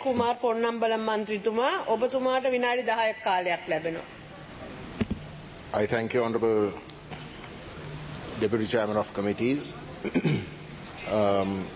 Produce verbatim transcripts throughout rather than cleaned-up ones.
කුමාර් පොන්නම්බලම් මන්ත්‍රීතුමා ඔබතුමාට විනාඩි දහයක් කාලයක් ලැබෙනවා. I thank you, Honourable Deputy Chairman of Committees. um,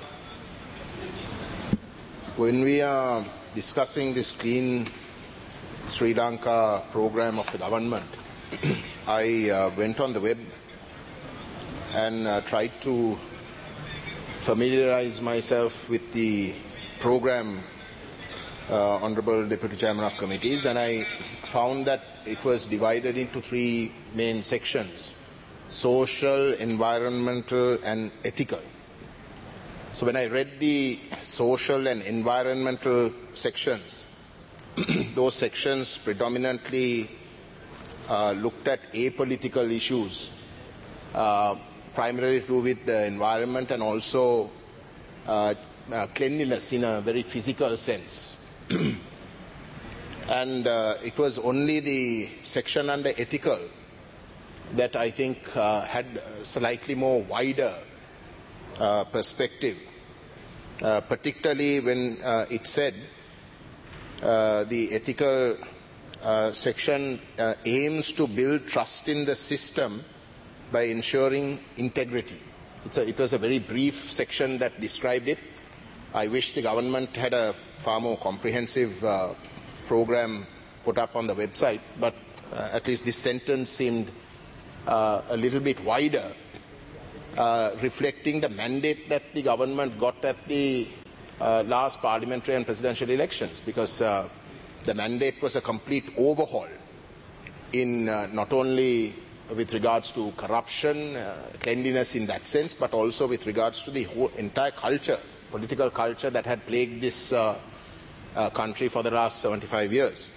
when we are discussing this Clean Sri Lanka program of the government, I uh, went on the web and uh, tried to familiarize myself with the program, uh, Honourable Deputy Chairman of Committees, and I found that it was divided into three main sections: social, environmental and ethical. So when I read the social and environmental sections, those sections predominantly uh, looked at apolitical issues, uh, primarily to do with the environment and also uh, uh, cleanliness in a very physical sense. And uh, it was only the section under ethical that I think uh, had a slightly more wider uh, perspective, uh, particularly when uh, it said uh, the ethical uh, section uh, aims to build trust in the system by ensuring integrity. It's a, it was a very brief section that described it. I wish the government had a far more comprehensive uh, program put up on the website, but uh, at least this sentence seemed uh, a little bit wider, uh, reflecting the mandate that the government got at the uh, last parliamentary and presidential elections, because uh, the mandate was a complete overhaul in uh, not only with regards to corruption, uh, cleanliness in that sense, but also with regards to the whole entire culture, political culture that had plagued this uh, uh, country for the last seventy-five years.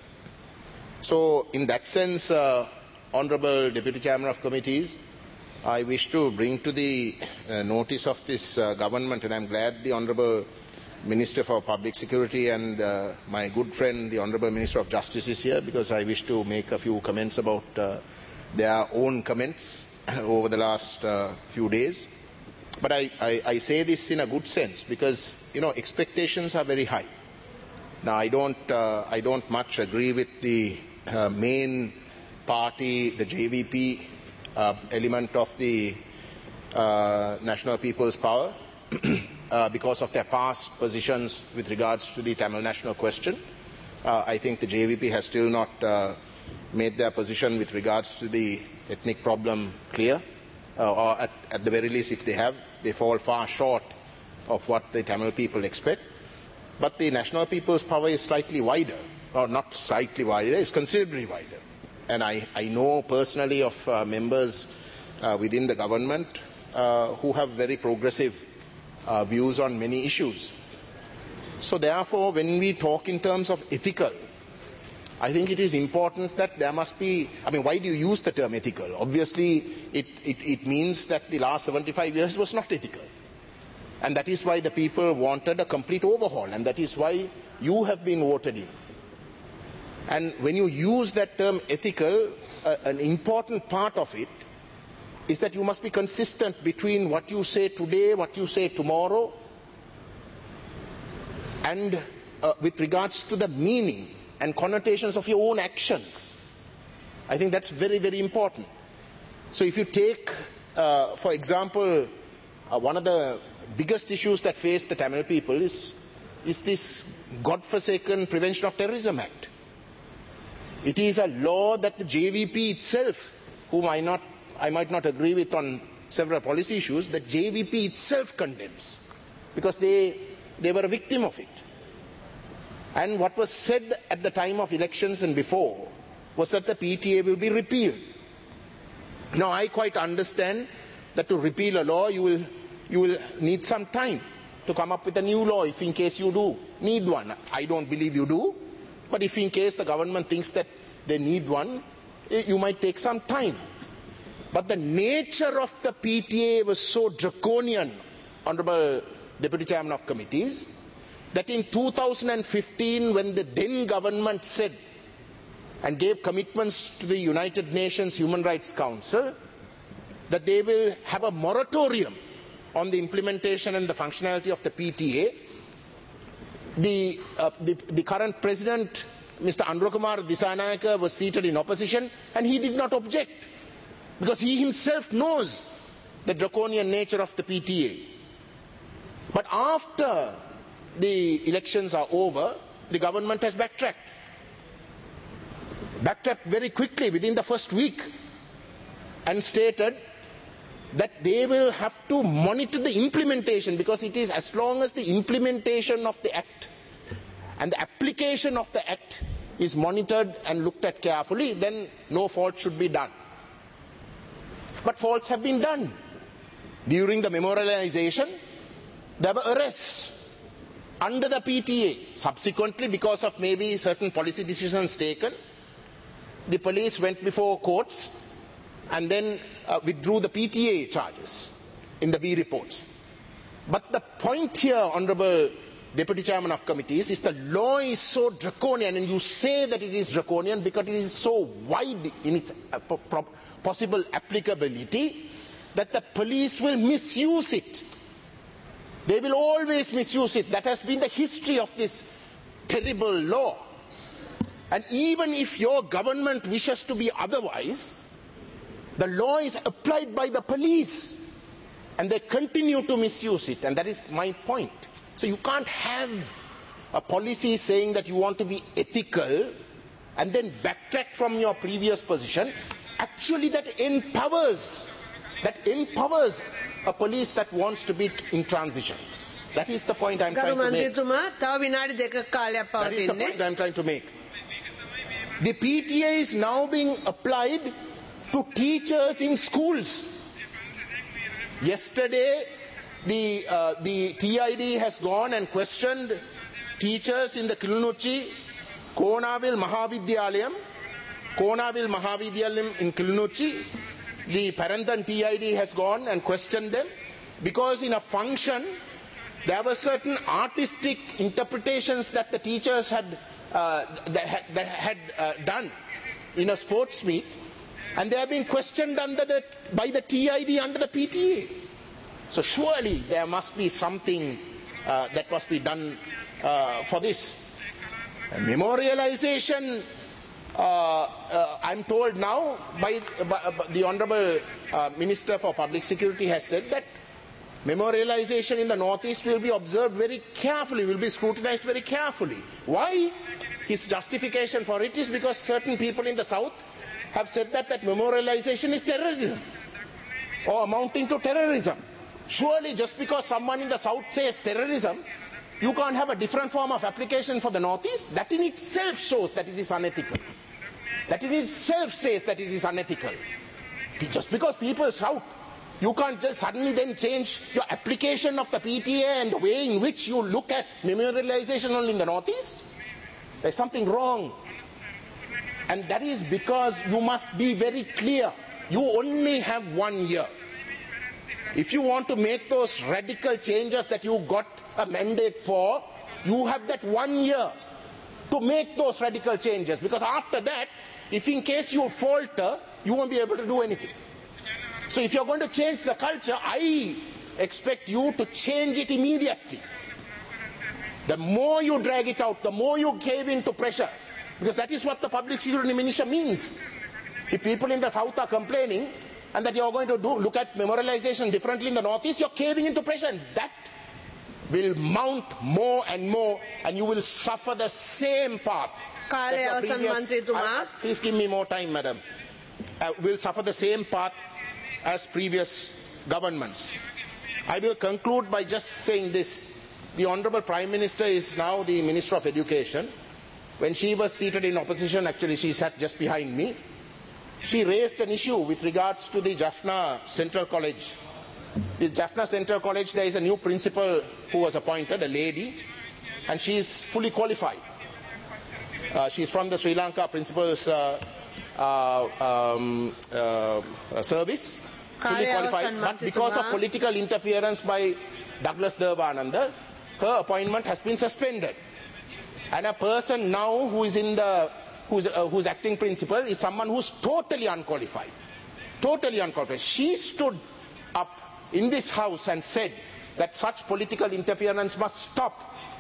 So in that sense, uh, Honourable Deputy Chairman of Committees, I wish to bring to the uh, notice of this uh, government, and I am glad the Honourable Minister for Public Security and uh, my good friend, the Honourable Minister of Justice, is here, because I wish to make a few comments about uh, their own comments over the last uh, few days. But I, I, I say this in a good sense, because you know expectations are very high. Now I don't, uh, I don't much agree with the uh, main party, the J V P uh, element of the uh, National People's Power, uh, because of their past positions with regards to the Tamil national question. Uh, I think the J V P has still not uh, made their position with regards to the ethnic problem clear, uh, or at, at the very least, if they have, they fall far short of what the Tamil people expect. But the National People's Power is slightly wider, or not slightly wider, it's considerably wider. And I, I know personally of uh, members uh, within the government uh, who have very progressive uh, views on many issues. So therefore, when we talk in terms of ethical, I think it is important that there must be, I mean, why do you use the term ethical? Obviously, it, it, it means that the last seventy-five years was not ethical. And that is why the people wanted a complete overhaul, and that is why you have been voted in. And when you use that term ethical, uh, an important part of it is that you must be consistent between what you say today, what you say tomorrow, and uh, with regards to the meaning and connotations of your own actions. I think that's very, very important. So if you take, uh, for example, uh, one of the biggest issues that face the Tamil people is, is this godforsaken Prevention of Terrorism Act. It is a law that the J V P itself, whom I, not, I might not agree with on several policy issues, the J V P itself condemns, because they, they were a victim of it. And what was said at the time of elections and before was that the P T A will be repealed. Now I quite understand that to repeal a law you will, you will need some time to come up with a new law, if in case you do need one. I don't believe you do, but if in case the government thinks that they need one, you might take some time. But the nature of the P T A was so draconian, Honourable Deputy Chairman of Committees, that in two thousand fifteen, when the then government said and gave commitments to the United Nations Human Rights Council that they will have a moratorium on the implementation and the functionality of the P T A, the, uh, the, the current president, Mister Anurakumar Disanayake, was seated in opposition and he did not object because he himself knows the draconian nature of the P T A. But after the elections are over, the government has backtracked. Backtracked very quickly within the first week and stated that they will have to monitor the implementation, because it is as long as the implementation of the act and the application of the act is monitored and looked at carefully, then no fault should be done. But faults have been done. During the memorialization, there were arrests under the P T A. Subsequently, because of maybe certain policy decisions taken, the police went before courts and then uh, withdrew the P T A charges in the B reports. But the point here, Honourable Deputy Chairman of Committees, is the law is so draconian, and you say that it is draconian because it is so wide in its uh, possible applicability that the police will misuse it. They will always misuse it. That has been the history of this terrible law. And even if your government wishes to be otherwise, the law is applied by the police and they continue to misuse it, and that is my point. So you can't have a policy saying that you want to be ethical and then backtrack from your previous position. Actually, that empowers, that empowers a police that wants to be in transition. That is the point I'm trying to make. That is the point I'm trying to make. The P T A is now being applied to teachers in schools. Yesterday, the, uh, the T I D has gone and questioned teachers in the Kilnochi, Konavil Mahavidyalayam, Konavil Mahavidyalayam in Kilnochi. The Parantan T I D has gone and questioned them because in a function there were certain artistic interpretations that the teachers had uh, that had, that had uh, done in a sports meet, and they have been questioned under the, by the T I D under the P T A. So surely there must be something uh, that must be done uh, for this. And memorialization, uh, uh, I'm told now by, by, by the Honourable uh, Minister for Public Security has said that memorialization in the Northeast will be observed very carefully, will be scrutinized very carefully. Why? His justification for it is because certain people in the South have said that, that memorialization is terrorism or amounting to terrorism. Surely just because someone in the South says terrorism, you can't have a different form of application for the Northeast. That in itself shows that it is unethical. That in itself says that it is unethical. Just because people shout, you can't just suddenly then change your application of the P T A and the way in which you look at memorialization only in the Northeast. There's something wrong. And that is because you must be very clear. You only have one year. If you want to make those radical changes that you got a mandate for, you have that one year to make those radical changes. Because after that, if in case you falter, you won't be able to do anything. So if you're going to change the culture, I expect you to change it immediately. The more you drag it out, the more you cave into pressure. Because that is what the public security minister means. If people in the South are complaining and that you're going to do, look at memorialization differently in the Northeast, you're caving into pressure. And that will mount more and more, and you will suffer the same path. Previous, uh, please give me more time, madam. Uh, will suffer the same path as previous governments. I will conclude by just saying this. The Honourable Prime Minister is now the Minister of Education. When she was seated in opposition, actually she sat just behind me, she raised an issue with regards to the Jaffna Central College. The Jaffna Central College, there is a new principal who was appointed, a lady, and she is fully qualified. Uh, she is from the Sri Lanka Principal's uh, uh, um, uh, service, fully qualified, but because of political interference by Douglas Devananda, her appointment has been suspended. And a person now who is in the who's, uh, who's acting principal is someone who's totally unqualified. Totally unqualified. She stood up in this house and said that such political interference must stop.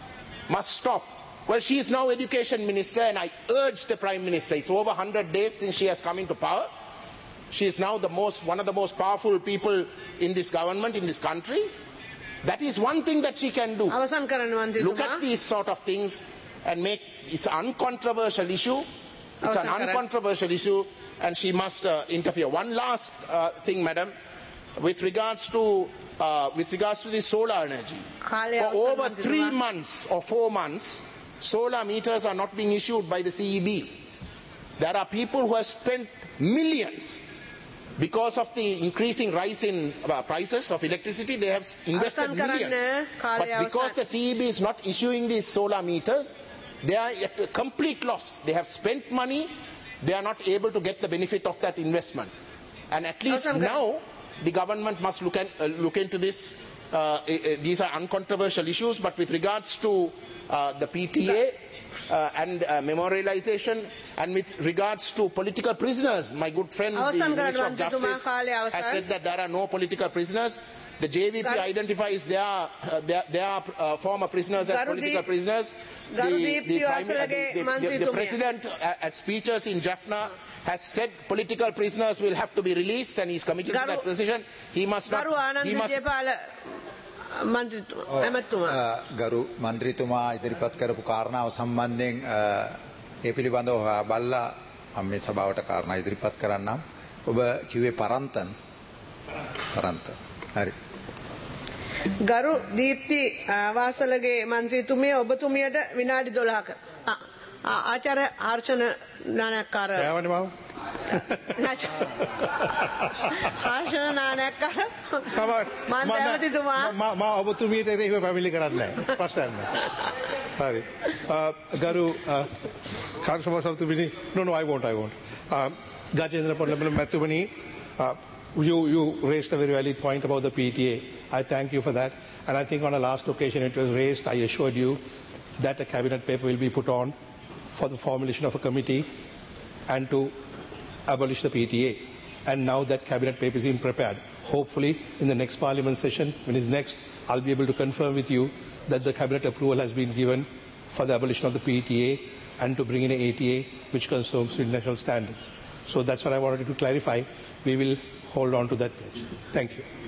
must stop. Well, she is now education minister, and I urge the Prime Minister, it's over one hundred days since she has come into power. She is now the most, one of the most powerful people in this government, in this country. That is one thing that she can do. අවසන් කරන්න මන්ත්‍රීතුමා. Look at these sort of things and make, it's an uncontroversial issue. It's an අවසන් කරන්න. uncontroversial issue, and she must uh, interfere. One last uh, thing, madam, with regards to uh, with regards to the solar energy. කාලය For අවසන් over three මන්ත්‍රීතුමා. months or four months, solar meters are not being issued by the C E B. There are people who have spent millions because of the increasing rise in uh, prices of electricity. They have invested අවසන් කරන්න. millions. කාලය But because අවසන්. the C E B is not issuing these solar meters, they are at a complete loss. They have spent money, they are not able to get the benefit of that investment. And at least Awesome. now, the government must look, at, uh, look into this. Uh, uh, these are uncontroversial issues, but with regards to uh, the P T A uh, and uh, memorialization, and with regards to political prisoners, my good friend, the Awesome. Minister of Mantrituma, Justice, කාලය has අවසන්. said that there are no political prisoners. The J V P Garu- identifies their, uh, their, their uh, former prisoners as Garu political Deep- prisoners. Garu The, Deep the, prime, uh, Wasalage the, the, the, the Mantrituma. president uh, at speeches in Jaffna has said political prisoners will have to be released, and he's committed to Garu- that position. He must not. ගරු Ananda He must, Wijepala මන්ත්‍රීතුමා ඇමතුමා. ගරු මන්ත්‍රීතුමා ඉදිරිපත් කරපු කාරණාව සම්බන්ධයෙන් අ, ඒ පිළිබඳව හොයා බලලා මම මේ සභාවට කාරණා ඉදිරිපත් කරන්නම්. ඔබ කිව්වේ පරන්තන් පරන්තන්. හරි. ගරු දීප්ති අ, වාසලගේ මන්ත්‍රීතුමිය ඔබතුමියට විනාඩි දොළහක. ආ, ආ, ආචාර්ය හර්ෂණ නානක්කාර කෑවනේ මම. හර්ෂණ නානක්කාර සමහර මම ඇමතිතුමා මම මම ඔබතුමියට එරෙහිව පැමිණිලි කරන්නේ නැහැ. ප්‍රශ්නයක් නැහැ. හරි. ගරු කාර්යසභා සභාපති no no I won't I won't. Gajendra Parliament මැතිතුමනි, you you raised a very valid point about the P T A. I thank you for that, and I think on the last occasion it was raised. I assured you that a cabinet paper will be put on for the formulation of a committee and to abolish the P T A. And now that cabinet paper is being prepared. Hopefully, in the next parliament session, when it's next, I'll be able to confirm with you that the cabinet approval has been given for the abolition of the P T A and to bring in an A T A which conforms to international standards. So that's what I wanted to clarify. We will hold on to that pledge. Thank you.